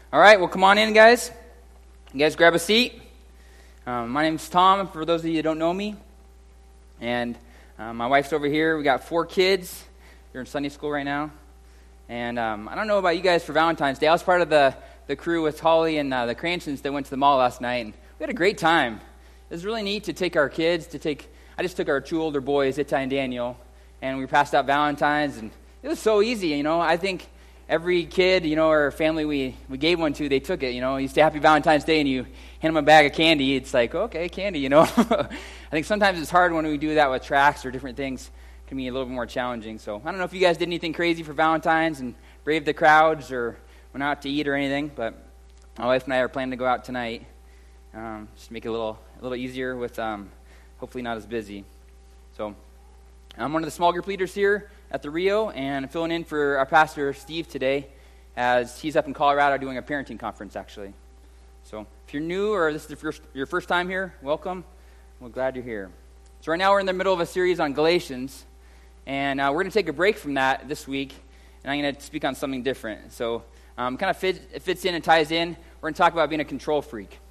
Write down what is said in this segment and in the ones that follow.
All right, well, come on in, guys. You guys grab a seat. My name's Tom, for those of you who don't know me. And my wife's over here. We got 4 kids. They're in Sunday school right now. And I don't know about you guys for Valentine's Day. I was part of the crew with Holly and the Cranchins that went to the mall last night. And we had a great time. It was really neat to take our kids, I just took our 2 older boys, Ittai and Daniel, and we passed out Valentine's. And it was so easy, I think every kid, or family we gave one to, they took it, You say Happy Valentine's Day and you hand them a bag of candy. It's like, okay, candy, I think sometimes it's hard when we do that with tracts or different things. It can be a little bit more challenging. So I don't know if you guys did anything crazy for Valentine's and braved the crowds or went out to eat or anything, but my wife and I are planning to go out tonight. Just to make it a little easier with hopefully not as busy. So I'm one of the small group leaders here at the Rio, and I'm filling in for our pastor, Steve, today, as he's up in Colorado doing a parenting conference, actually. So if you're new or this is your first time here, welcome. We're glad you're here. So right now we're in the middle of a series on Galatians, and we're going to take a break from that this week, and I'm going to speak on something different. So it fits in and ties in. We're going to talk about being a control freak.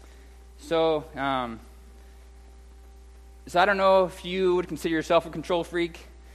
So I don't know if you would consider yourself a control freak,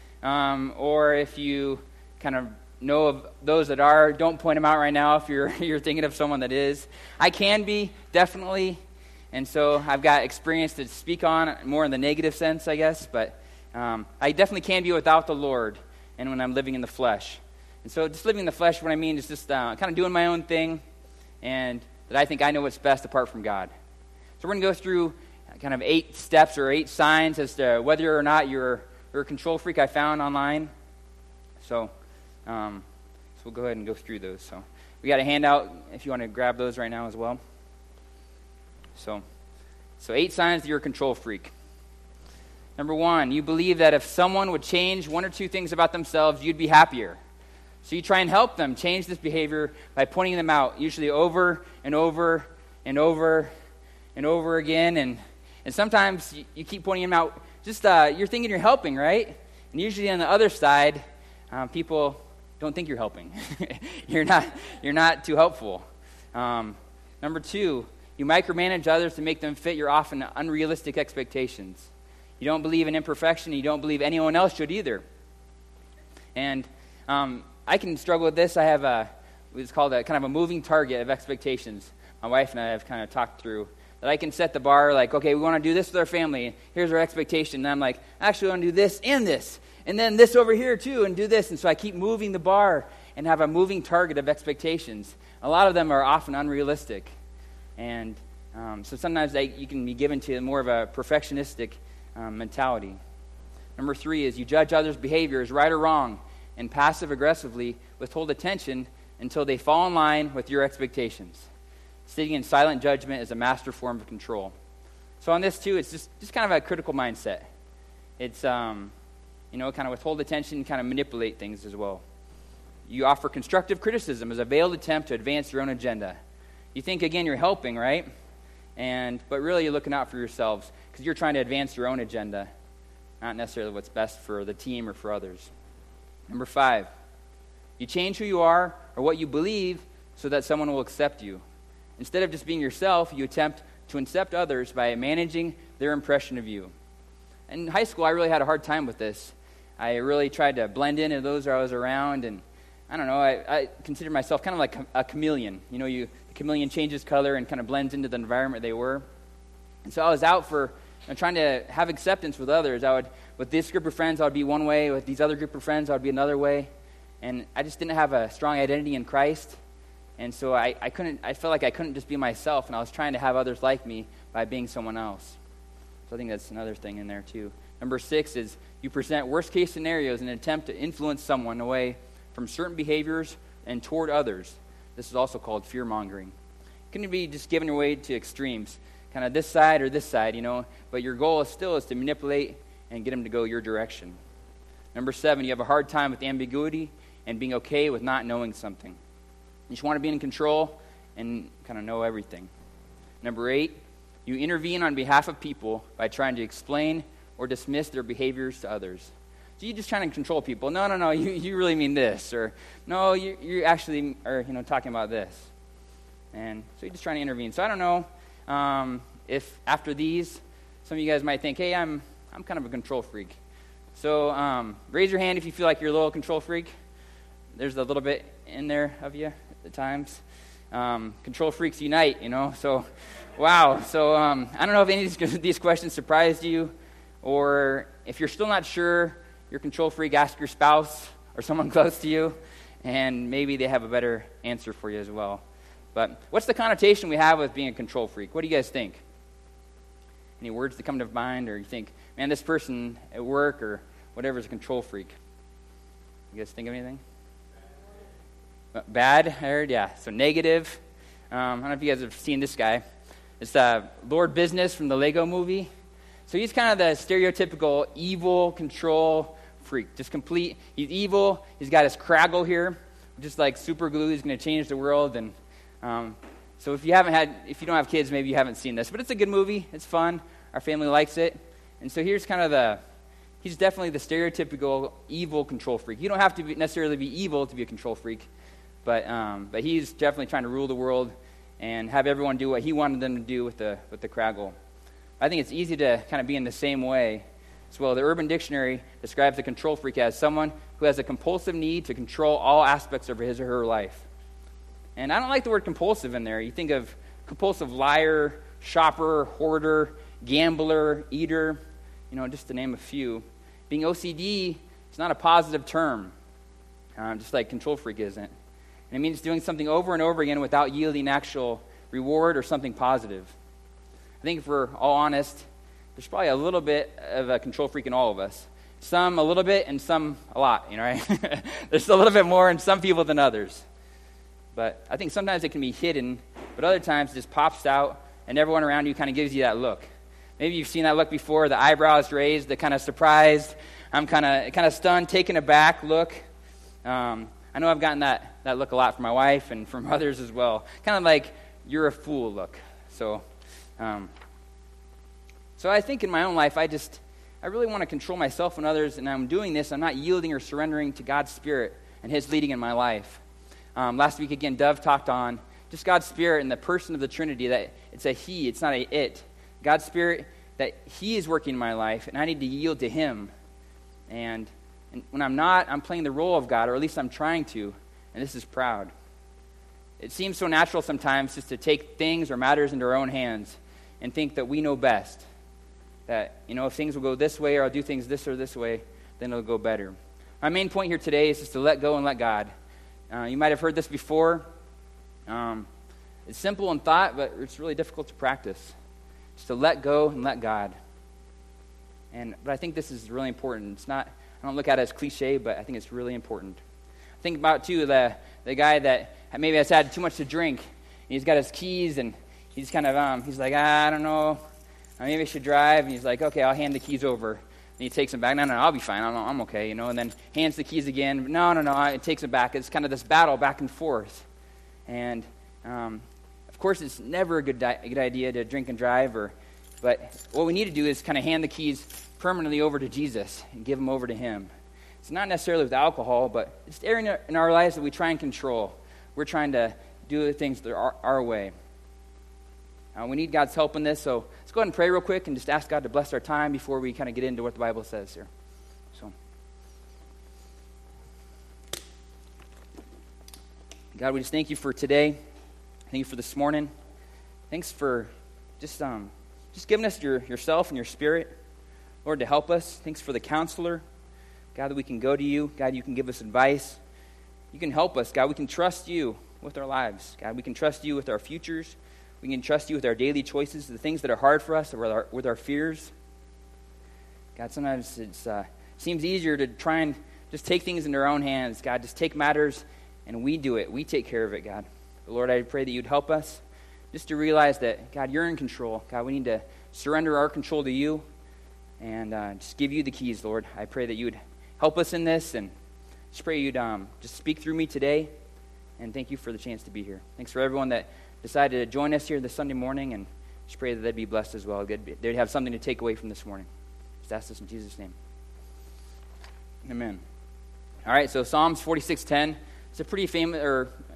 or if you kind of know of those that are. Don't point them out right now if you're thinking of someone that is. I can be, definitely, and so I've got experience to speak on, more in the negative sense, I guess, but I definitely can be without the Lord and when I'm living in the flesh. And so just living in the flesh, what I mean is just kind of doing my own thing, and that I think I know what's best apart from God. So we're going to go through kind of 8 steps or 8 signs as to whether or not you're a control freak I found online. So we'll go ahead and go through those. So we got a handout if you want to grab those right now as well. So 8 signs that you're a control freak. Number 1, you believe that if someone would change 1 or 2 things about themselves, you'd be happier. So you try and help them change this behavior by pointing them out, usually over and over and over and over again. And sometimes you keep pointing them out. Just you're thinking you're helping, right? And usually on the other side, people don't think you're helping. You're not too helpful. Number 2, you micromanage others to make them fit your often unrealistic expectations. You don't believe in imperfection. You don't believe anyone else should either. And I can struggle with this. I have it's called a kind of a moving target of expectations. My wife and I have kind of talked through that. I can set the bar like, okay, we want to do this with our family. Here's our expectation. And I'm like, actually, I want to do this, and then this over here too, and do this. And so I keep moving the bar and have a moving target of expectations. A lot of them are often unrealistic. And so sometimes you can be given to more of a perfectionistic mentality. Number 3 is you judge others' behavior as right or wrong and passive-aggressively withhold attention until they fall in line with your expectations. Sitting in silent judgment is a master form of control. So on this too, it's just kind of a critical mindset. It's, kind of withhold attention and kind of manipulate things as well. You offer constructive criticism as a veiled attempt to advance your own agenda. You think, again, you're helping, right? But really you're looking out for yourselves because you're trying to advance your own agenda, not necessarily what's best for the team or for others. Number 5, you change who you are or what you believe so that someone will accept you. Instead of just being yourself, you attempt to accept others by managing their impression of you. In high school, I really had a hard time with this. I really tried to blend in those I was around, and I don't know, I consider myself kind of like a chameleon. The chameleon changes color and kind of blends into the environment they were. And so I was out for trying to have acceptance with others. With this group of friends, I would be one way. With these other group of friends, I would be another way. And I just didn't have a strong identity in Christ. And so I felt like I couldn't just be myself, and I was trying to have others like me by being someone else. So I think that's another thing in there too. Number 6 is you present worst-case scenarios in an attempt to influence someone away from certain behaviors and toward others. This is also called fear-mongering. It can be just giving away to extremes, kind of this side or this side, but your goal is to manipulate and get them to go your direction. Number 7, you have a hard time with ambiguity and being okay with not knowing something. You just want to be in control and kind of know everything. Number 8, you intervene on behalf of people by trying to explain or dismiss their behaviors to others. So you're just trying to control people. No, you really mean this. Or, no, you actually are talking about this. And so he's just trying to intervene. So I don't know if after these, some of you guys might think, hey, I'm kind of a control freak. So raise your hand if you feel like you're a little control freak. There's a little bit in there of you at times. Control freaks unite, So, wow. So I don't know if any of these questions surprised you, or if you're still not sure you're a control freak, ask your spouse or someone close to you, and maybe they have a better answer for you as well. But what's the connotation we have with being a control freak? What do you guys think? Any words that come to mind, or you think, man, this person at work or whatever is a control freak? You guys think of anything? Bad, I heard, yeah. So negative. I don't know if you guys have seen this guy. It's Lord Business from the Lego movie. So he's kind of the stereotypical evil control freak. Just complete. He's evil. He's got his Kraggle here, just like super glue. He's going to change the world. And so if you don't have kids, maybe you haven't seen this. But it's a good movie. It's fun. Our family likes it. And so here's kind of he's definitely the stereotypical evil control freak. You don't have to necessarily be evil to be a control freak. But he's definitely trying to rule the world and have everyone do what he wanted them to do with the Kraggle. I think it's easy to kind of be in the same way as well. The Urban Dictionary describes a control freak as someone who has a compulsive need to control all aspects of his or her life. And I don't like the word compulsive in there. You think of compulsive liar, shopper, hoarder, gambler, eater, just to name a few. Being OCD is not a positive term, just like control freak isn't. And it means doing something over and over again without yielding actual reward or something positive. I think if we're all honest, there's probably a little bit of a control freak in all of us. Some a little bit and some a lot, right? There's a little bit more in some people than others. But I think sometimes it can be hidden, but other times it just pops out and everyone around you kind of gives you that look. Maybe you've seen that look before, the eyebrows raised, the kind of surprised, I'm kind of stunned, taken aback look. I know I've gotten that look a lot from my wife and from others as well. Kind of like, you're a fool look. So I think in my own life, I really want to control myself and others, and I'm doing this. I'm not yielding or surrendering to God's Spirit and His leading in my life. Last week, again, Dove talked on just God's Spirit and the person of the Trinity, that it's a He, it's not a it. God's Spirit, that He is working in my life, and I need to yield to Him. And when I'm not, I'm playing the role of God, or at least I'm trying to, and this is proud. It seems so natural sometimes just to take things or matters into our own hands and think that we know best. That, if things will go this way, or I'll do things this or this way, then it'll go better. My main point here today is just to let go and let God. You might have heard this before. It's simple in thought, but it's really difficult to practice. Just to let go and let God. But I think this is really important. It's not, I don't look at it as cliche, but I think it's really important. Think about, too, the guy that maybe has had too much to drink. And he's got his keys, and he's kind of, he's like, I don't know, maybe I should drive. And he's like, okay, I'll hand the keys over. And he takes them back. No, I'll be fine. I'm okay, And then hands the keys again. No, it takes them back. It's kind of this battle back and forth. And, of course, it's never a good idea to drink and drive. But what we need to do is kind of hand the keys permanently over to Jesus and give them over to Him. It's not necessarily with alcohol, but it's the area in our lives that we try and control. We're trying to do things our way. We need God's help in this, so let's go ahead and pray real quick and just ask God to bless our time before we kind of get into what the Bible says here. So, God, we just thank You for today. Thank You for this morning. Thanks for just giving us yourself and Your Spirit, Lord, to help us. Thanks for the counselor, God, that we can go to You. God, You can give us advice. You can help us, God. We can trust You with our lives. God, we can trust You with our futures. We can trust You with our daily choices, the things that are hard for us, or with our fears. God, sometimes it seems easier to try and just take things into our own hands. God, just take matters, and we do it. We take care of it, God. But Lord, I pray that You'd help us just to realize that, God, You're in control. God, we need to surrender our control to You and just give You the keys, Lord. I pray that You would help us in this, and just pray You'd just speak through me today, and thank You for the chance to be here. Thanks for everyone that decided to join us here this Sunday morning, and just pray that they'd be blessed as well. They'd have something to take away from this morning. Just ask this in Jesus' name. Amen. All right, so Psalms 46:10. It's a pretty famous or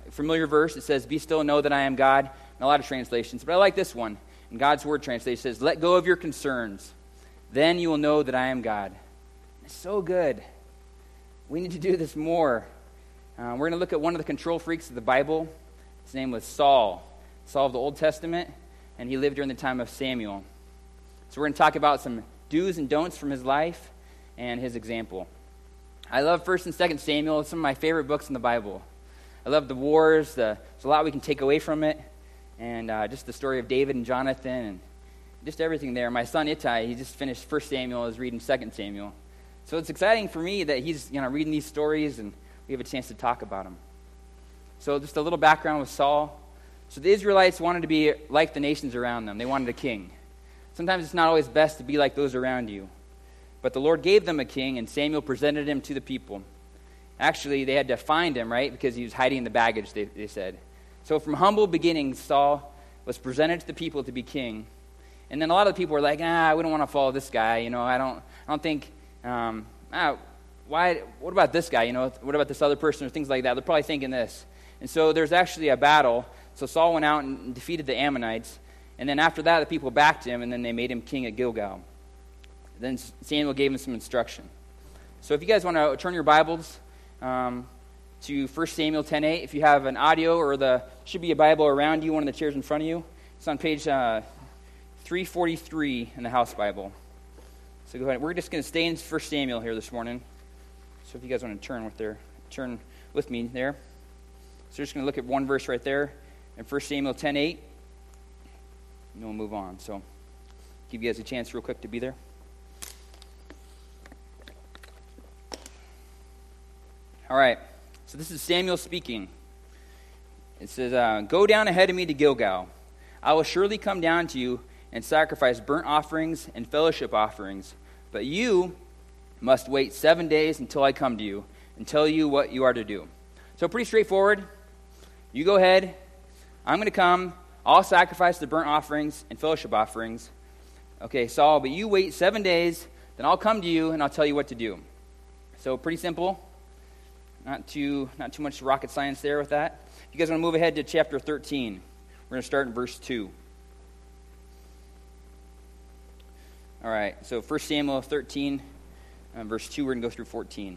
familiar verse. It says, "Be still and know that I am God," in a lot of translations. But I like this one. In God's Word translation, it says, "Let go of your concerns. Then you will know that I am God." It's so good. We need to do this more. We're going to look at one of the control freaks of the Bible. His name was Saul of the Old Testament, and he lived during the time of Samuel. So we're going to talk about some do's and don'ts from his life and his example. I love 1st and 2nd Samuel. It's some of my favorite books in the Bible. I love the wars. There's a lot we can take away from it, and just the story of David and Jonathan, and just everything there. My son Ittai, he just finished 1 Samuel, is reading 2 Samuel. So it's exciting for me that he's reading these stories, and we have a chance to talk about them. So just a little background with Saul. So the Israelites wanted to be like the nations around them. They wanted a king. Sometimes it's not always best to be like those around you. But the Lord gave them a king, and Samuel presented him to the people. Actually, they had to find him, right, because he was hiding the baggage, they said. So from humble beginnings, Saul was presented to the people to be king. And then a lot of the people were like, we don't want to follow this guy. I don't think, what about this guy? What about this other person, or things like that? They're probably thinking this. And so there's actually a battle. So Saul went out and defeated the Ammonites. And then after that, the people backed him, and then they made him king at Gilgal. Then Samuel gave him some instruction. So if you guys want to turn your Bibles to 1 Samuel 10:8, if you have an audio, or should be a Bible around you, one of the chairs in front of you. It's on page 343 in the House Bible. So go ahead. We're just going to stay in 1 Samuel here this morning. So if you guys want to turn with me there. So we're just going to look at one verse right there in 1 Samuel 10:8. And we'll move on. So give you guys a chance real quick to be there. All right. So this is Samuel speaking. It says, "Go down ahead of me to Gilgal. I will surely come down to you and sacrifice burnt offerings and fellowship offerings. But you must wait 7 days until I come to you and tell you what you are to do." So pretty straightforward. You go ahead. I'm going to come. I'll sacrifice the burnt offerings and fellowship offerings. Okay, Saul, but you wait 7 days, then I'll come to you and I'll tell you what to do. So pretty simple. Not too much rocket science there with that. If you guys want to move ahead to chapter 13, we're going to start in verse 2. All right, so 1 Samuel 13, verse 2, we're going to go through 14.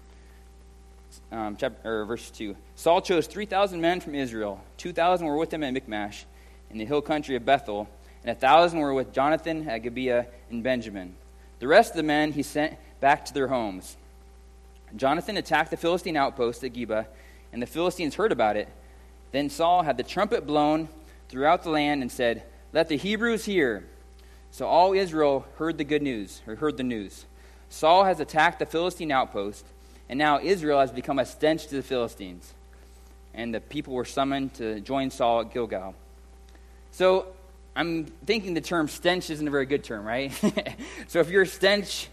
Verse 2. "Saul chose 3,000 men from Israel. 2,000 were with him at Michmash, in the hill country of Bethel, and 1,000 were with Jonathan at Gibeah in Benjamin. The rest of the men he sent back to their homes. Jonathan attacked the Philistine outpost at Gibeah, and the Philistines heard about it. Then Saul had the trumpet blown throughout the land and said, 'Let the Hebrews hear.' So all Israel heard the news. Saul has attacked the Philistine outpost, and now Israel has become a stench to the Philistines." And the people were summoned to join Saul at Gilgal. So I'm thinking the term stench isn't a very good term, right? So if you're a stench,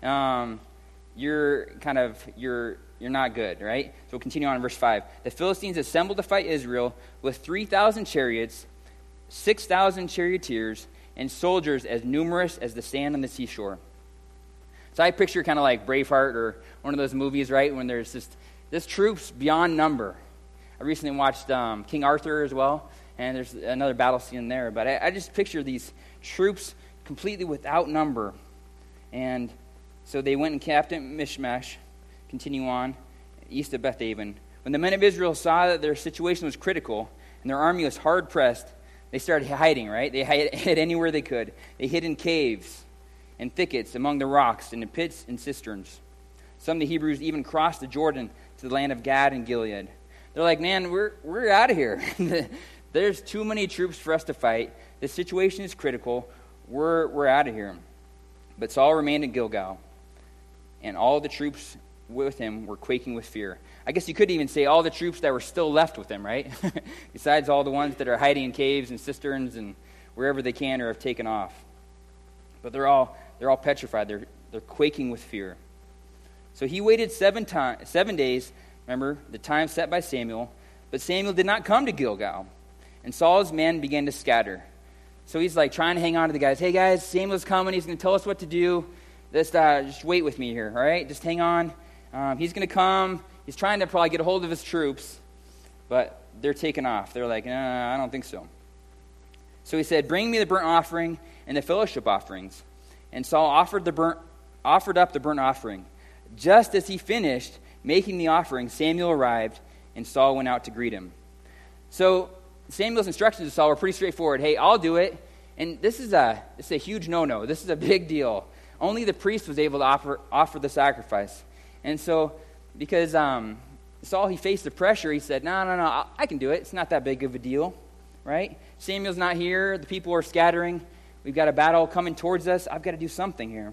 you're not good, right? So we'll continue on in verse 5. "The Philistines assembled to fight Israel with 3,000 chariots, 6,000 charioteers, and soldiers as numerous as the sand on the seashore." So I picture kind of like Braveheart or one of those movies, right, when there's this troops beyond number. I recently watched King Arthur as well, and there's another battle scene there. But I just picture these troops completely without number. And so they went and camped at Michmash, continue on, east of Bethaven. When the men of Israel saw that their situation was critical and their army was hard-pressed, they started hiding, right? They hid anywhere they could. They hid in caves and thickets, among the rocks, and in pits and cisterns. Some of the Hebrews even crossed the Jordan to the land of Gad and Gilead. They're like, "Man, we're out of here. There's too many troops for us to fight. The situation is critical. We're out of here." But Saul remained in Gilgal, and all the troops with him were quaking with fear. I guess you could even say all the troops that were still left with him, right? Besides all the ones that are hiding in caves and cisterns and wherever they can or have taken off. But they're all petrified. They're quaking with fear. So he waited 7 days, remember, the time set by Samuel, but Samuel did not come to Gilgal, and Saul's men began to scatter. So he's like trying to hang on to the guys. "Hey guys, Samuel's coming. He's going to tell us what to do. Just wait with me here, all right? Just hang on. He's going to come." He's trying to probably get a hold of his troops, but they're taken off. They're like, I don't think so. So he said, bring me the burnt offering and the fellowship offerings. And Saul offered up the burnt offering. Just as he finished making the offering, Samuel arrived, and Saul went out to greet him. So Samuel's instructions to Saul were pretty straightforward. Hey, I'll do it. And this is a huge no-no. This is a big deal. Only the priest was able to offer the sacrifice. And so, because Saul, he faced the pressure, he said, no, I can do it. It's not that big of a deal, right? Samuel's not here. The people are scattering. We've got a battle coming towards us. I've got to do something here.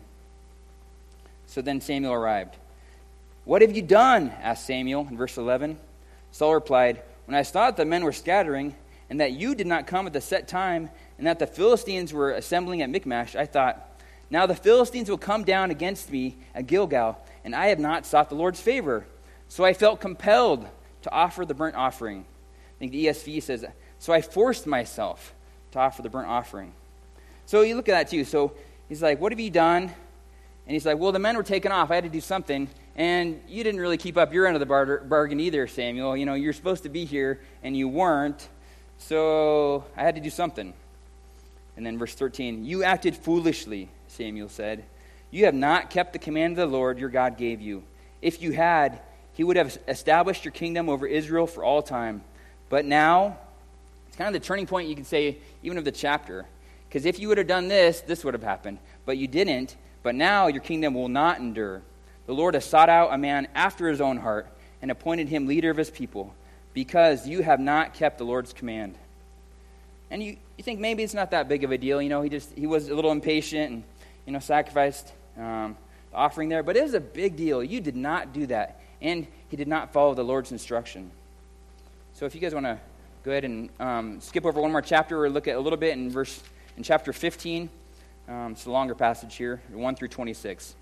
So then Samuel arrived. What have you done? Asked Samuel in verse 11. Saul replied, when I saw that the men were scattering, and that you did not come at the set time, and that the Philistines were assembling at Michmash, I thought, now the Philistines will come down against me at Gilgal, and I have not sought the Lord's favor. So I felt compelled to offer the burnt offering. I think the ESV says, so I forced myself to offer the burnt offering. So you look at that too. So he's like, what have you done? And he's like, well, the men were taken off. I had to do something. And you didn't really keep up your end of the bargain either, Samuel. You know, you're supposed to be here, and you weren't. So I had to do something. And then verse 13, you acted foolishly, Samuel said. You have not kept the command of the Lord your God gave you. If you had, he would have established your kingdom over Israel for all time. But now, it's kind of the turning point, you could say, even of the chapter. Because if you would have done this, this would have happened. But you didn't. But now your kingdom will not endure. The Lord has sought out a man after his own heart and appointed him leader of his people, because you have not kept the Lord's command. And you think maybe it's not that big of a deal. You know, he was a little impatient and, sacrificed the offering there. But it is a big deal. You did not do that. And he did not follow the Lord's instruction. So if you guys want to go ahead and skip over one more chapter or look at a little bit in chapter 15. It's a longer passage here, 1 through 26.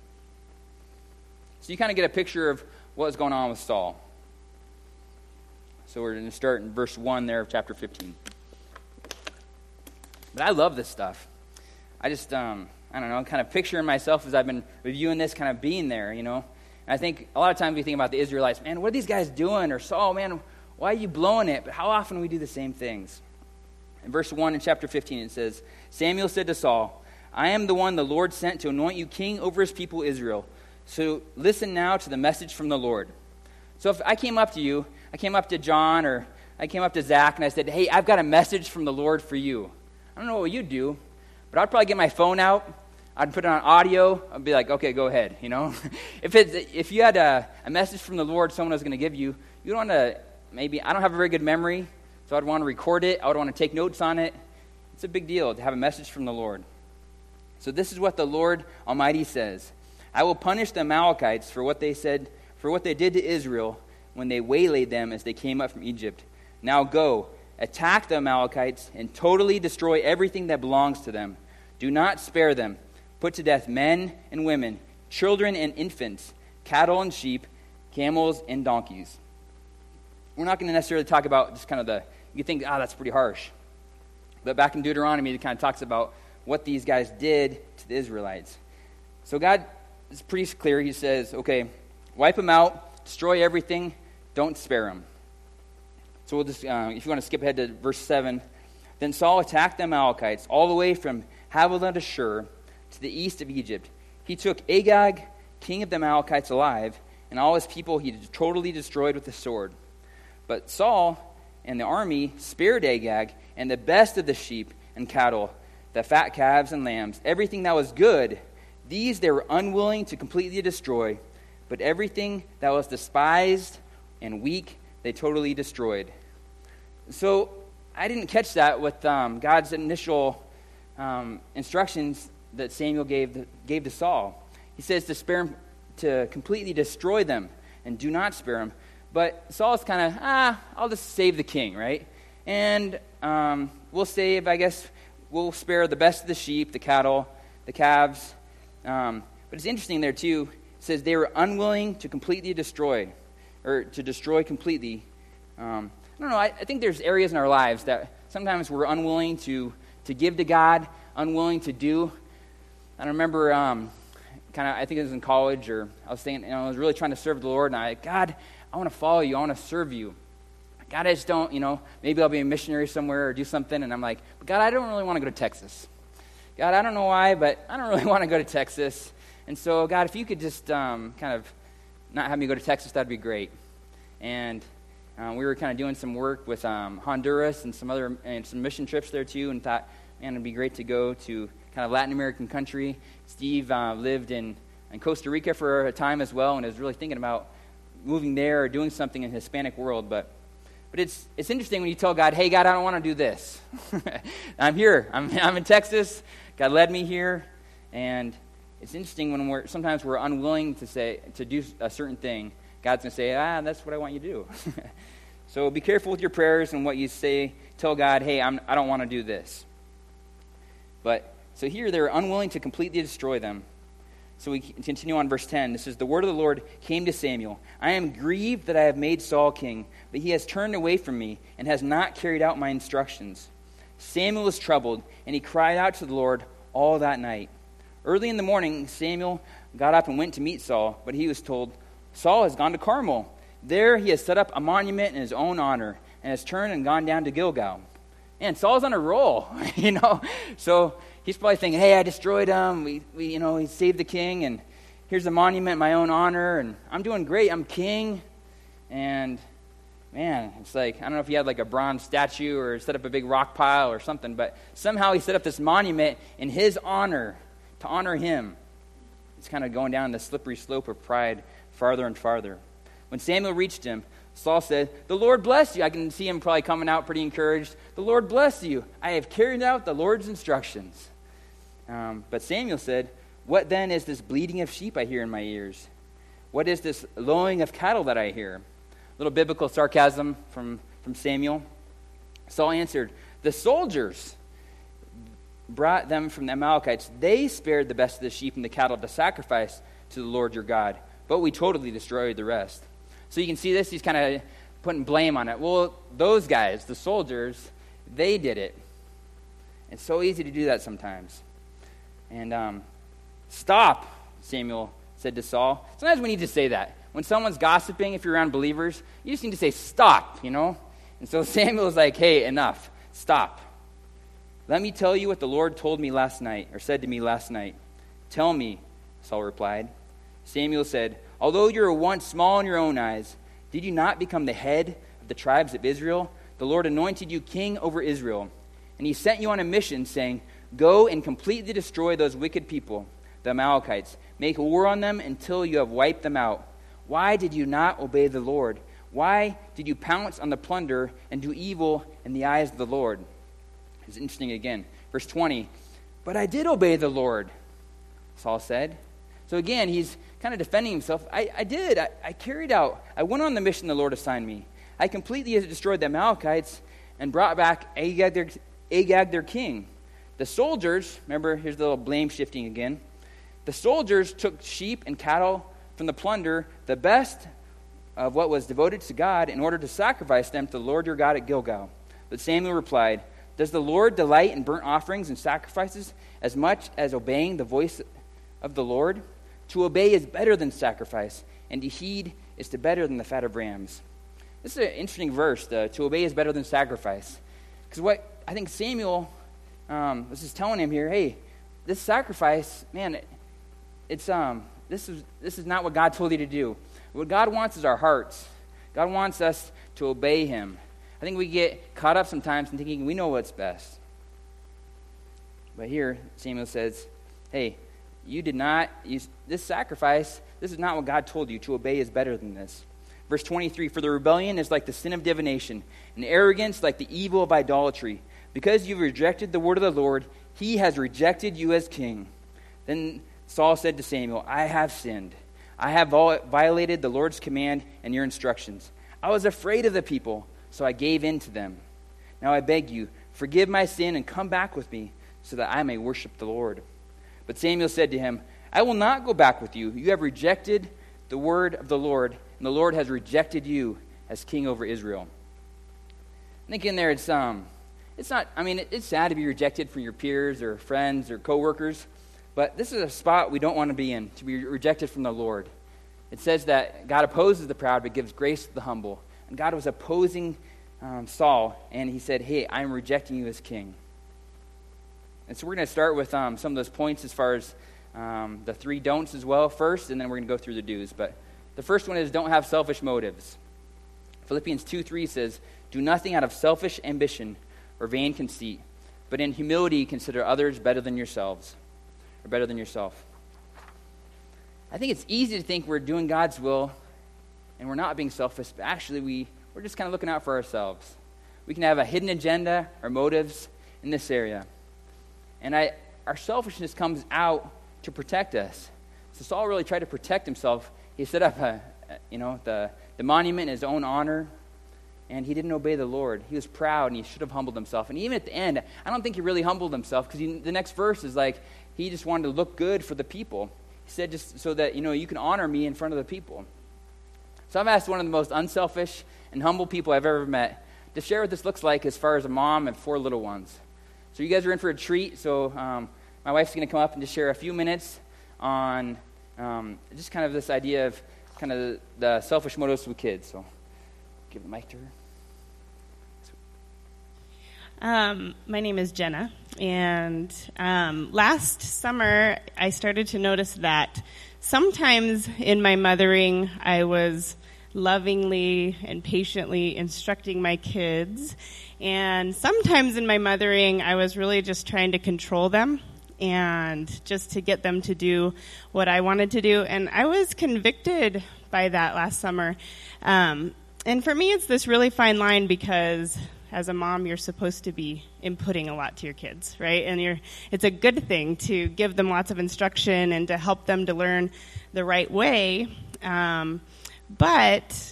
So you kind of get a picture of what was going on with Saul. So we're going to start in verse 1 there of chapter 15. But I love this stuff. I just, kind of picturing myself as I've been reviewing this, kind of being there, And I think a lot of times we think about the Israelites, man, what are these guys doing? Or Saul, man, why are you blowing it? But how often we do the same things? In verse 1 in chapter 15, it says, Samuel said to Saul, I am the one the Lord sent to anoint you king over his people Israel. So listen now to the message from the Lord. So if I came up to you, I came up to John, or I came up to Zach, and I said, hey, I've got a message from the Lord for you. I don't know what you'd do, but I'd probably get my phone out. I'd put it on audio. I'd be like, okay, go ahead, If you had a message from the Lord someone was going to give you, you don't want to, maybe, I don't have a very good memory, so I'd want to record it. I would want to take notes on it. It's a big deal to have a message from the Lord. So this is what the Lord Almighty says. I will punish the Amalekites for what they did to Israel when they waylaid them as they came up from Egypt. Now go, attack the Amalekites and totally destroy everything that belongs to them. Do not spare them. Put to death men and women, children and infants, cattle and sheep, camels and donkeys. We're not going to necessarily talk about just kind of you think, that's pretty harsh. But back in Deuteronomy, it kind of talks about what these guys did to the Israelites. So God is pretty clear. He says, okay, wipe them out, destroy everything, don't spare them. So we'll just, if you want to skip ahead to verse 7, then Saul attacked the Amalekites all the way from Havilah to Shur to the east of Egypt. He took Agag, king of the Amalekites, alive, and all his people he totally destroyed with the sword. But Saul and the army spared Agag and the best of the sheep and cattle, the fat calves and lambs, everything that was good. These they were unwilling to completely destroy, but everything that was despised and weak they totally destroyed. So I didn't catch that with God's initial instructions that Samuel gave to Saul. He says to spare him, to completely destroy them, and do not spare him. But Saul's kind of, I'll just save the king, right? And we'll spare the best of the sheep, the cattle, the calves. But it's interesting there too. It says they were unwilling to completely destroy, or to destroy completely. I don't know. I think there's areas in our lives that sometimes we're unwilling to give to God, unwilling to do. I remember, I think it was in college, or I was thinking, I was really trying to serve the Lord, and God, I want to follow you. I want to serve you. God, I just don't, maybe I'll be a missionary somewhere or do something. And I'm like, but God, I don't really want to go to Texas. God, I don't know why, but I don't really want to go to Texas. And so, God, if you could just kind of not have me go to Texas, that'd be great. And we were kind of doing some work with Honduras and some mission trips there too, and thought, man, it'd be great to go to kind of Latin American country. Steve lived in Costa Rica for a time as well, and was really thinking about moving there or doing something in the Hispanic world. But it's interesting when you tell God, hey, God, I don't want to do this. I'm here. I'm in Texas. God led me here. And it's interesting when sometimes we're unwilling to do a certain thing. God's going to say, that's what I want you to do. So be careful with your prayers and what you say. Tell God, hey, I don't want to do this. So here they're unwilling to completely destroy them. So we continue on verse 10. This is, the word of the Lord came to Samuel. I am grieved that I have made Saul king, but he has turned away from me and has not carried out my instructions. Samuel was troubled, and he cried out to the Lord all that night. Early in the morning, Samuel got up and went to meet Saul, but he was told, Saul has gone to Carmel. There he has set up a monument in his own honor and has turned and gone down to Gilgal. Man, Saul's on a roll, So he's probably thinking, hey, I destroyed him. He saved the king, and here's a monument in my own honor, and I'm doing great. I'm king. And, man, it's like, I don't know if he had like a bronze statue or set up a big rock pile or something, but somehow he set up this monument in his honor to honor him. It's kind of going down the slippery slope of pride farther and farther. When Samuel reached him, Saul said, the Lord bless you. I can see him probably coming out pretty encouraged. The Lord bless you. I have carried out the Lord's instructions. But Samuel said, what then is this bleating of sheep I hear in my ears? What is this lowing of cattle that I hear? A little biblical sarcasm from Samuel. Saul answered, the soldiers brought them from the Amalekites. They spared the best of the sheep and the cattle to sacrifice to the Lord your God, but we totally destroyed the rest. So you can see this, he's kind of putting blame on it. Well, those guys, the soldiers, they did it. It's so easy to do that sometimes. And stop, Samuel said to Saul. Sometimes we need to say that. When someone's gossiping, if you're around believers, you just need to say, stop, And so Samuel's like, hey, enough, stop. Let me tell you what the Lord told me last night, or said to me last night. Tell me, Saul replied. Samuel said, although you were once small in your own eyes, did you not become the head of the tribes of Israel? The Lord anointed you king over Israel. And he sent you on a mission, saying, go and completely destroy those wicked people, the Amalekites. Make war on them until you have wiped them out. Why did you not obey the Lord? Why did you pounce on the plunder and do evil in the eyes of the Lord? It's interesting again. Verse 20, but I did obey the Lord, Saul said. So again, he's kind of defending himself. I did. I carried out. I went on the mission the Lord assigned me. I completely destroyed the Amalekites and brought back Agag their king. The soldiers, remember, here's the little blame shifting again. The soldiers took sheep and cattle from the plunder, the best of what was devoted to God, in order to sacrifice them to the Lord your God at Gilgal. But Samuel replied, does the Lord delight in burnt offerings and sacrifices as much as obeying the voice of the Lord? To obey is better than sacrifice, and to heed is better than the fat of rams. This is an interesting verse. To obey is better than sacrifice. Because what I think Samuel was just telling him here, hey, this sacrifice, man, this is not what God told you to do. What God wants is our hearts. God wants us to obey him. I think we get caught up sometimes in thinking we know what's best. But here, Samuel says, hey, you did not use this sacrifice. This is not what God told you. To obey is better than this. Verse 23, for the rebellion is like the sin of divination, and arrogance like the evil of idolatry. Because you've rejected the word of the Lord, he has rejected you as king. Then Saul said to Samuel, I have sinned. I have violated the Lord's command and your instructions. I was afraid of the people, so I gave in to them. Now I beg you, forgive my sin and come back with me, so that I may worship the Lord. But Samuel said to him, I will not go back with you. You have rejected the word of the Lord, and the Lord has rejected you as king over Israel. I think in there it's not, it's sad to be rejected from your peers or friends or coworkers, but this is a spot we don't want to be in, to be rejected from the Lord. It says that God opposes the proud but gives grace to the humble. And God was opposing Saul, and he said, hey, I'm rejecting you as king. And so we're going to start with some of those points as far as the 3 don'ts as well first, and then we're going to go through the do's. But the first one is don't have selfish motives. Philippians 2:3 says, do nothing out of selfish ambition or vain conceit, but in humility consider others better than yourselves, or better than yourself. I think it's easy to think we're doing God's will and we're not being selfish, but actually we're just kind of looking out for ourselves. We can have a hidden agenda or motives in this area. And our selfishness comes out to protect us. So Saul really tried to protect himself. He set up the monument in his own honor, and he didn't obey the Lord. He was proud, and he should have humbled himself. And even at the end, I don't think he really humbled himself, because the next verse is like he just wanted to look good for the people. He said, just so that you can honor me in front of the people. So I've asked one of the most unselfish and humble people I've ever met to share what this looks like as far as a mom and 4 little ones. So you guys are in for a treat. So my wife's going to come up and just share a few minutes on just kind of this idea of kind of the selfish motives with kids. So give the mic to her. My name is Jenna, and last summer I started to notice that sometimes in my mothering I was lovingly and patiently instructing my kids, and sometimes in my mothering I was really just trying to control them and just to get them to do what I wanted to do, and I was convicted by that last summer. And for me it's this really fine line, because as a mom, you're supposed to be inputting a lot to your kids, right? And it's a good thing to give them lots of instruction and to help them to learn the right way. But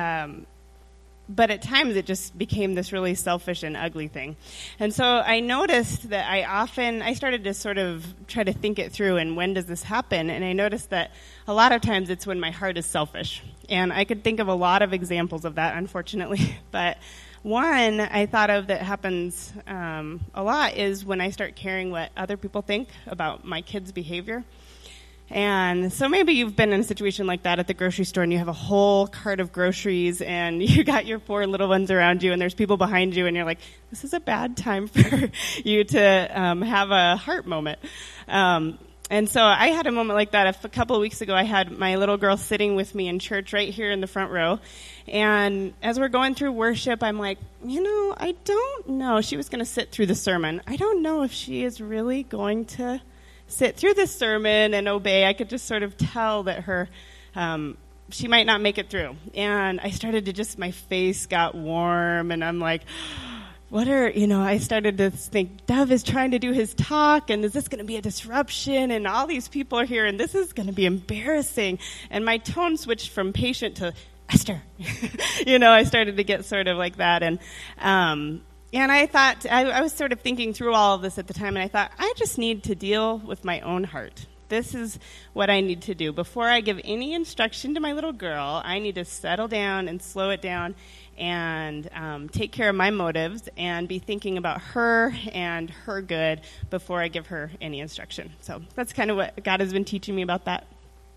at times it just became this really selfish and ugly thing. And so I noticed that I started to sort of try to think it through, and when does this happen? And I noticed that a lot of times it's when my heart is selfish. And I could think of a lot of examples of that, unfortunately. But one I thought of that happens a lot is when I start caring what other people think about my kids' behavior. And so maybe you've been in a situation like that at the grocery store, and you have a whole cart of groceries, and you got your 4 little ones around you, and there's people behind you, and you're like, this is a bad time for you to have a heart moment. And so I had a moment like that a couple of weeks ago. I had my little girl sitting with me in church right here in the front row. And as we're going through worship, I'm like, I don't know. She was going to sit through the sermon. I don't know if she is really going to sit through the sermon and obey. I could just sort of tell that she might not make it through. And I started to my face got warm, and I'm like, I started to think, Dove is trying to do his talk, and is this going to be a disruption? And all these people are here, and this is going to be embarrassing. And my tone switched from patient to Esther. I started to get sort of like that. And I thought, I was sort of thinking through all of this at the time, and I thought, I just need to deal with my own heart. This is what I need to do. Before I give any instruction to my little girl, I need to settle down and slow it down and take care of my motives and be thinking about her and her good before I give her any instruction. So that's kind of what God has been teaching me about that.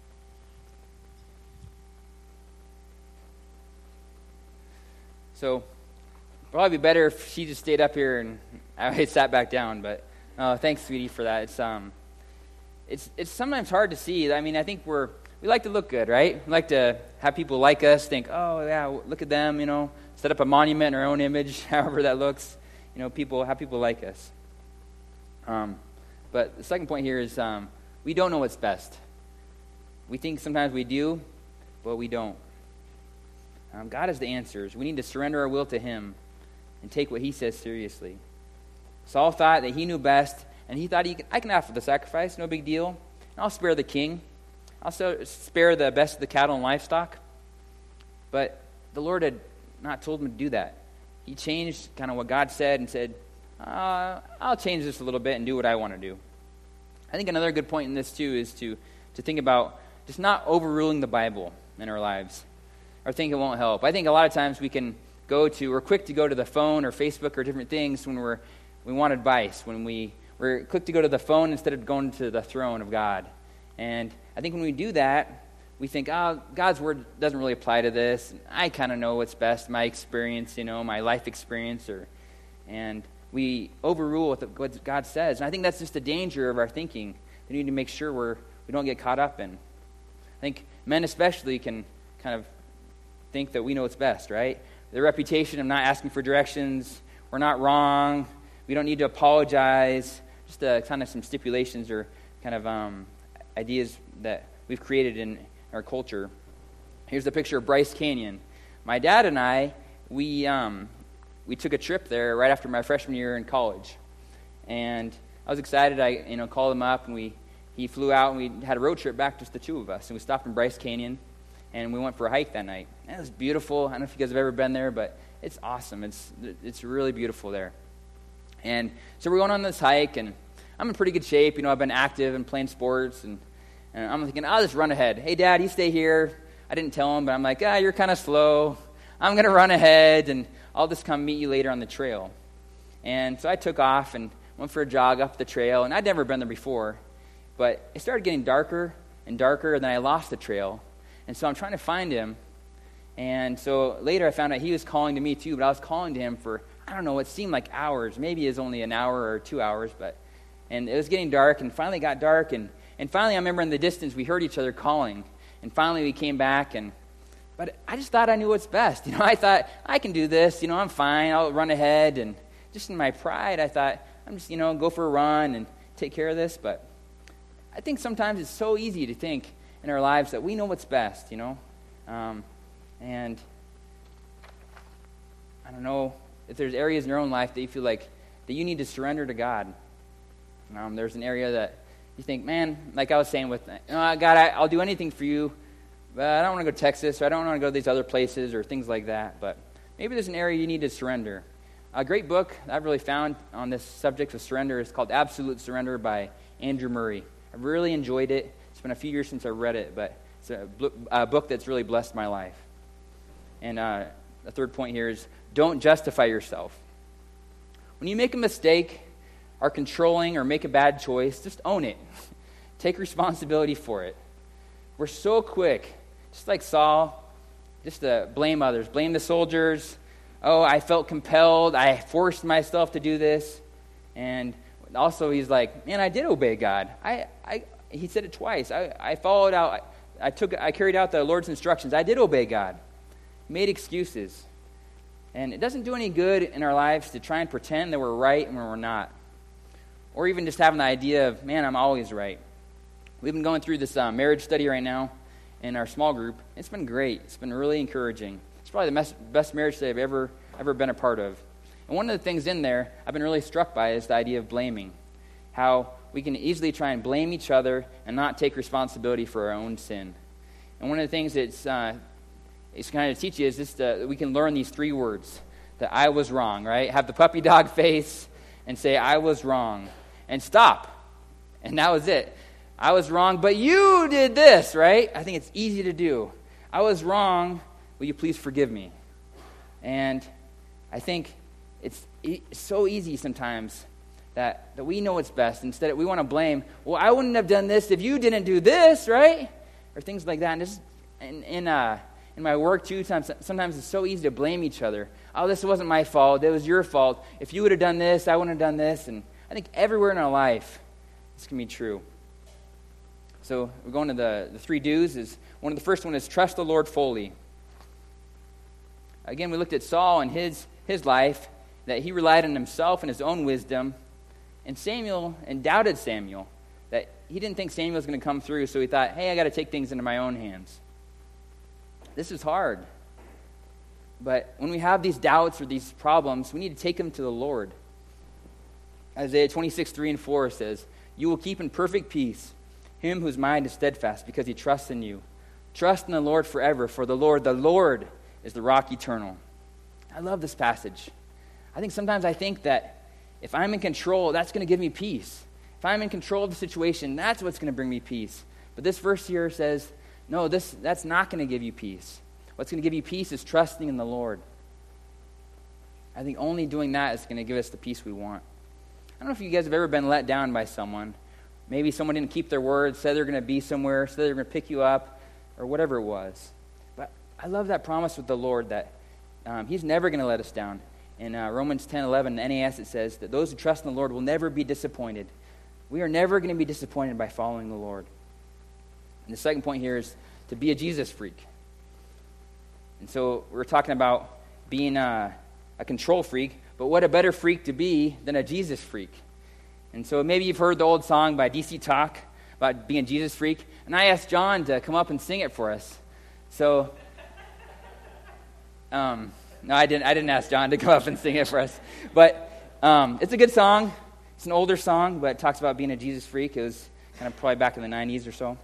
So probably be better if she just stayed up here and I sat back down. But thanks, sweetie, for that. It's sometimes hard to see. I mean, I think we like to look good, right? We like to have people like us, think, oh, yeah, look at them, set up a monument in our own image, however that looks. Have people like us. But the second point here is we don't know what's best. We think sometimes we do, but we don't. God has the answers. We need to surrender our will to Him and take what He says seriously. Saul thought that he knew best, and he thought, I can offer the sacrifice, no big deal. And I'll spare the king. I'll spare the best of the cattle and livestock. But the Lord had not told him to do that. He changed kind of what God said and said, I'll change this a little bit and do what I want to do. I think another good point in this, too, is to think about just not overruling the Bible in our lives or think it won't help. I think a lot of times we're quick to go to the phone or Facebook or different things when we want advice, when we're quick to go to the phone instead of going to the throne of God. And I think when we do that, we think, oh, God's word doesn't really apply to this. I kind of know what's best, my experience, my life experience, and we overrule what God says. And I think that's just the danger of our thinking. We need to make sure we don't get caught up in. I think men especially can kind of think that we know what's best, right? The reputation of not asking for directions, we're not wrong, we don't need to apologize, just kind of some stipulations or kind of ideas that we've created in our culture. Here's a picture of Bryce Canyon. My dad and I, we took a trip there right after my freshman year in college, and I was excited. I called him up, and he flew out, and we had a road trip back, just the two of us, and we stopped in Bryce Canyon, and we went for a hike that night. And it was beautiful. I don't know if you guys have ever been there, but it's awesome. It's really beautiful there. And so we're going on this hike, and I'm in pretty good shape. I've been active and playing sports, and I'm thinking, I'll just run ahead. Hey, Dad, you stay here. I didn't tell him, but I'm like, you're kind of slow. I'm going to run ahead, and I'll just come meet you later on the trail. And so I took off and went for a jog up the trail, and I'd never been there before. But it started getting darker and darker, and then I lost the trail. And so I'm trying to find him. And so later I found out he was calling to me too, but I was calling to him for, I don't know, what seemed like hours. Maybe it was only an hour or 2 hours, and it was getting dark, and finally it got dark, and finally I remember in the distance we heard each other calling, and finally we came back, but I just thought I knew what's best. I thought, I can do this, I'm fine, I'll run ahead, and just in my pride I thought, I'm just, go for a run and take care of this. But I think sometimes it's so easy to think in our lives that we know what's best, and I don't know if there's areas in your own life that you feel like that you need to surrender to God. There's an area that you think, man, like I was saying with, God, I'll do anything for you, but I don't want to go to Texas, or I don't want to go to these other places, or things like that. But maybe there's an area you need to surrender. A great book I've really found on this subject of surrender is called Absolute Surrender by Andrew Murray. I've really enjoyed it. It's been a few years since I read it, but it's a book that's really blessed my life. And the third point here is, don't justify yourself. When you make a mistake, are controlling, or make a bad choice, just own it. Take responsibility for it. We're so quick, just like Saul, just to blame others, blame the soldiers. Oh, I felt compelled, I forced myself to do this. And also he's like, man, I did obey God. He said it twice. I followed out, I carried out the Lord's instructions. I did obey God. Made excuses. And it doesn't do any good in our lives to try and pretend that we're right when we're not. Or even just having the idea of, man, I'm always right. We've been going through this marriage study right now in our small group. It's been great. It's been really encouraging. It's probably the best marriage study I've ever been a part of. And one of the things in there I've been really struck by is the idea of blaming. How we can easily try and blame each other and not take responsibility for our own sin. And one of the things it's kind of teach you is just that we can learn these 3 words. That I was wrong, right? Have the puppy dog face and say, I was wrong. And stop. And that was it. I was wrong, but you did this, right? I think it's easy to do. I was wrong. Will you please forgive me? And I think it's so easy sometimes that we know what's best. Instead, we want to blame, well, I wouldn't have done this if you didn't do this, right? Or things like that. And just in my work, too, sometimes it's so easy to blame each other. Oh, this wasn't my fault. It was your fault. If you would have done this, I wouldn't have done this. And I think everywhere in our life, this can be true. So we're going to the 3 do's. The first one is trust the Lord fully. Again, we looked at Saul and his life, that he relied on himself and his own wisdom. And Samuel, and doubted Samuel, that he didn't think Samuel was going to come through, so he thought, hey, I got to take things into my own hands. This is hard. But when we have these doubts or these problems, we need to take them to the Lord. Isaiah 26:3-4 says, you will keep in perfect peace him whose mind is steadfast because he trusts in you. Trust in the Lord forever, for the Lord is the rock eternal. I love this passage. I think sometimes I think that if I'm in control, that's going to give me peace. If I'm in control of the situation, that's what's going to bring me peace. But this verse here says, no, that's not going to give you peace. What's going to give you peace is trusting in the Lord. I think only doing that is going to give us the peace we want. I don't know if you guys have ever been let down by someone. Maybe someone didn't keep their word, said they're going to be somewhere, said they're going to pick you up, or whatever it was. But I love that promise with the Lord that he's never going to let us down. In Romans 10:11, the NAS, it says that those who trust in the Lord will never be disappointed. We are never going to be disappointed by following the Lord. And the second point here is to be a Jesus freak. And so we're talking about being a control freak, but what a better freak to be than a Jesus freak. And so maybe you've heard the old song by DC Talk about being a Jesus freak, and I asked John to come up and sing it for us. So, no, I didn't ask John to come up and sing it for us. But it's a good song. It's an older song, but it talks about being a Jesus freak. It was kind of probably back in the 90s or so.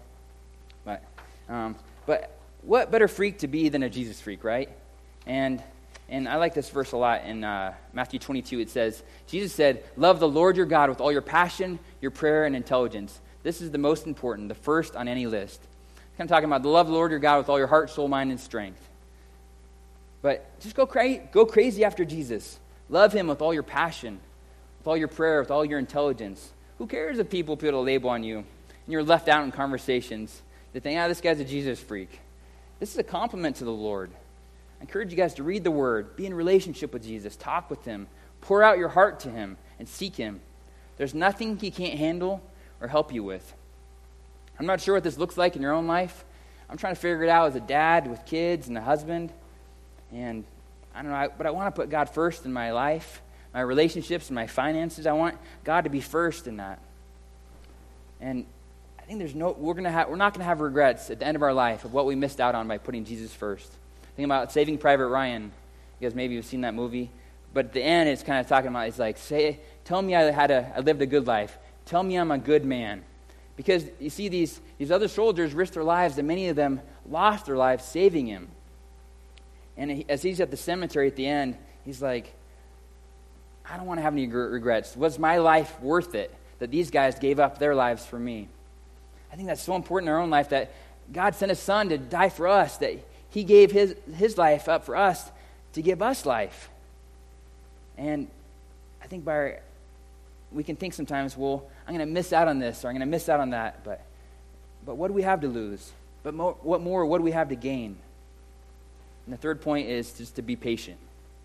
But what better freak to be than a Jesus freak, right? And I like this verse a lot. In Matthew 22, it says, Jesus said, "Love the Lord your God with all your passion, your prayer, and intelligence." This is the most important, the first on any list. I'm kind of talking about the love the Lord your God with all your heart, soul, mind, and strength. But just go crazy after Jesus. Love him with all your passion, with all your prayer, with all your intelligence. Who cares if people put a label on you and you're left out in conversations? They think, this guy's a Jesus freak. This is a compliment to the Lord. I encourage you guys to read the Word, be in relationship with Jesus, talk with him, pour out your heart to him, and seek him. There's nothing he can't handle or help you with. I'm not sure what this looks like in your own life. I'm trying to figure it out as a dad with kids and a husband. And I don't know, but I want to put God first in my life, my relationships, and my finances. I want God to be first in that. And I think we're not going to have regrets at the end of our life of what we missed out on by putting Jesus first. Think about Saving Private Ryan. You guys maybe have seen that movie. But at the end, it's kind of talking about, it's like, tell me I lived a good life. Tell me I'm a good man. Because you see, these other soldiers risked their lives, and many of them lost their lives saving him. And as he's at the cemetery at the end, he's like, I don't want to have any regrets. Was my life worth it that these guys gave up their lives for me? I think that's so important in our own life that God sent his son to die for us, that he gave his life up for us to give us life. And I think we can think sometimes, well, I'm going to miss out on this or I'm going to miss out on that. But what do we have to lose? But what do we have to gain? And the third point is just to be patient.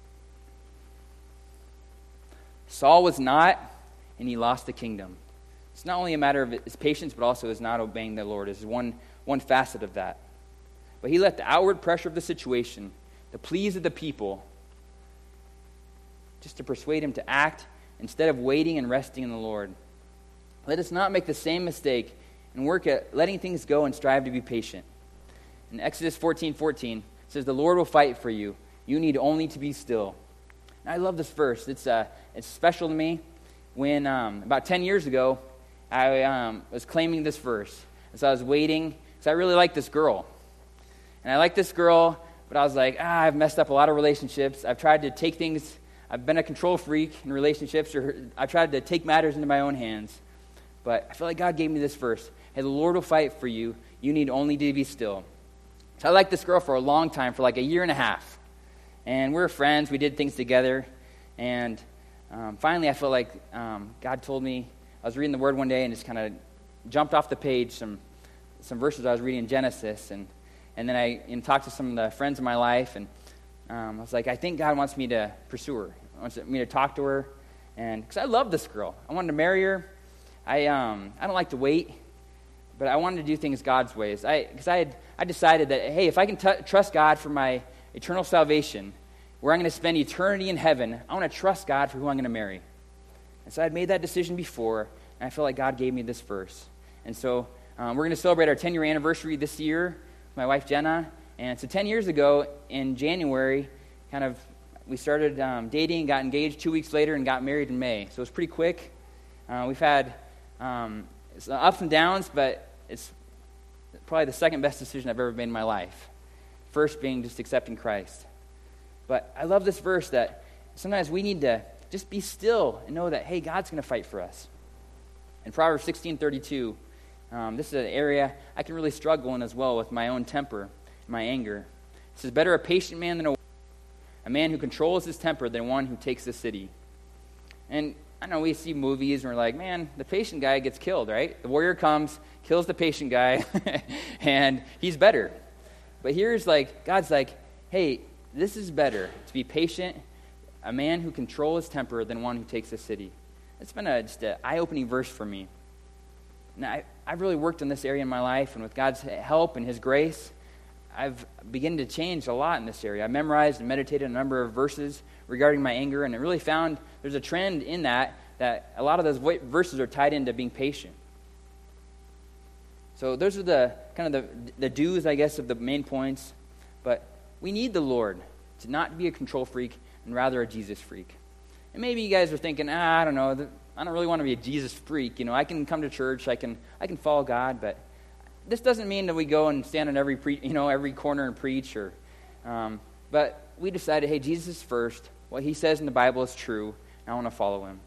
Saul was not, and he lost the kingdom. It's not only a matter of his patience, but also his not obeying the Lord. It's one facet of that. But he let the outward pressure of the situation, the pleas of the people, just to persuade him to act instead of waiting and resting in the Lord. Let us not make the same mistake and work at letting things go and strive to be patient. In Exodus 14:14, it says, "The Lord will fight for you. You need only to be still." And I love this verse. It's special to me. When about 10 years ago, I was claiming this verse. And so I was waiting, because I really like this girl. And I like this girl, but I was like, I've messed up a lot of relationships. I've tried to take things, I've been a control freak in relationships, or I've tried to take matters into my own hands. But I feel like God gave me this verse. Hey, the Lord will fight for you. You need only to be still. So I liked this girl for a long time, for like a year and a half. And we were friends. We did things together. And finally, I felt like God told me, I was reading the Word one day and just kind of jumped off the page some verses I was reading in Genesis. And then I talked to some of the friends in my life. And I was like, I think God wants me to pursue her. He wants me to talk to her. And because I love this girl. I wanted to marry her. I don't like to wait. But I wanted to do things God's ways. Because I decided that, hey, if I can trust God for my eternal salvation, where I'm going to spend eternity in heaven, I want to trust God for who I'm going to marry. And so I'd made that decision before, and I feel like God gave me this verse. And so we're going to celebrate our 10-year anniversary this year, my wife Jenna. And so 10 years ago, in January, we started dating, got engaged 2 weeks later, and got married in May. So it was pretty quick. We've had ups and downs, but it's probably the second best decision I've ever made in my life. First being just accepting Christ. But I love this verse that sometimes we need to just be still and know that, hey, God's going to fight for us. In Proverbs 16:32, this is an area I can really struggle in as well with my own temper, my anger. It says, "Better a patient man than a man who controls his temper than one who takes the city." And I know we see movies and we're like, man, the patient guy gets killed, right? The warrior comes, kills the patient guy, and he's better. But here's God's like, hey, this is better to be patient, a man who controls his temper than one who takes a city. It's been just an eye-opening verse for me. Now, I've really worked in this area in my life, and with God's help and his grace, I've begun to change a lot in this area. I memorized and meditated a number of verses regarding my anger, and I really found there's a trend in that a lot of those verses are tied into being patient. So those are the do's, I guess, of the main points. But we need the Lord to not be a control freak and rather a Jesus freak. And maybe you guys are thinking, I don't know, I don't really want to be a Jesus freak. I can come to church, I can follow God, but this doesn't mean that we go and stand on every corner and preach. But we decided, hey, Jesus is first. What he says in the Bible is true, and I want to follow him.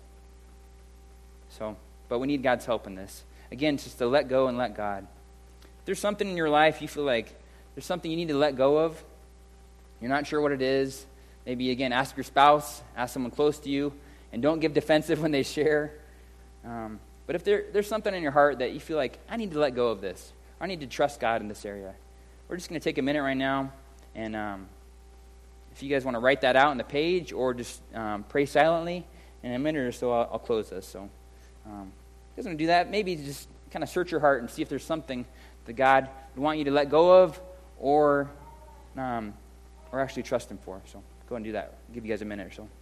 But we need God's help in this. Again, just to let go and let God. If there's something in your life you feel like there's something you need to let go of, you're not sure what it is, maybe, again, ask your spouse, ask someone close to you, and don't get defensive when they share. But if there's something in your heart that you feel like, I need to let go of this, or I need to trust God in this area, we're just going to take a minute right now, and if you guys want to write that out on the page or just pray silently, in a minute or so I'll close this. So if you guys want to do that, maybe just kind of search your heart and see if there's something that God would want you to let go of or actually trust him for. So go ahead and do that. I'll give you guys a minute or so.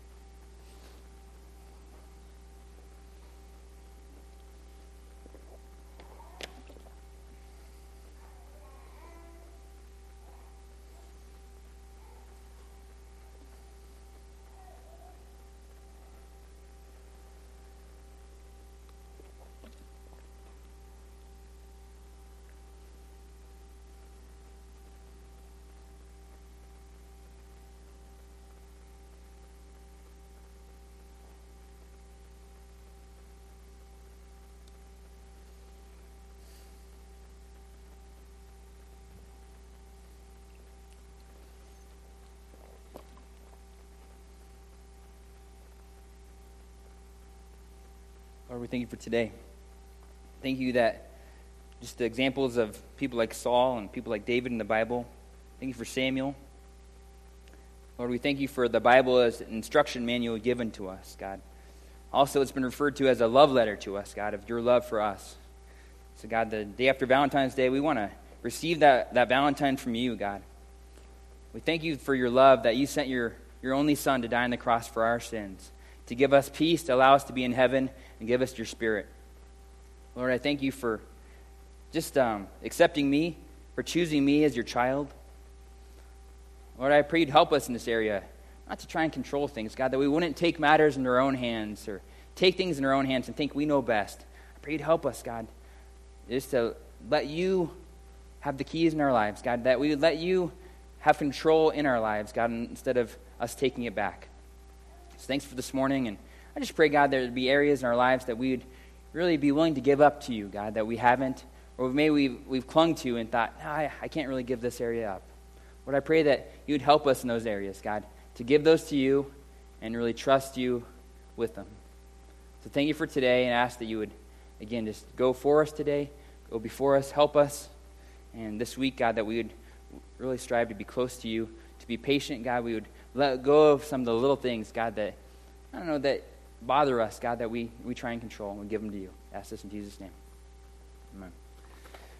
Lord, we thank you for today. Thank you that just the examples of people like Saul and people like David in the Bible. Thank you for Samuel. Lord, we thank you for the Bible as an instruction manual given to us, God. Also, it's been referred to as a love letter to us, God, of your love for us. So, God, the day after Valentine's Day, we want to receive that Valentine from you, God. We thank you for your love that you sent your only Son to die on the cross for our sins, to give us peace, to allow us to be in heaven, and give us your Spirit. Lord, I thank you for just accepting me, for choosing me as your child. Lord, I pray you'd help us in this area, not to try and control things, God, that we wouldn't take matters into our own hands or take things in our own hands and think we know best. I pray you'd help us, God, just to let you have the keys in our lives, God, that we would let you have control in our lives, God, instead of us taking it back. So thanks for this morning, and I just pray, God, there would be areas in our lives that we would really be willing to give up to you, God, that we haven't, or maybe we've clung to and thought, no, I can't really give this area up. Lord, I pray that you would help us in those areas, God, to give those to you and really trust you with them. So thank you for today, and ask that you would, again, just go for us today, go before us, help us, and this week, God, that we would really strive to be close to you, to be patient, God. We would let go of some of the little things, God, that, that bother us, God, that we try and control, and we give them to you. I ask this in Jesus' name. Amen.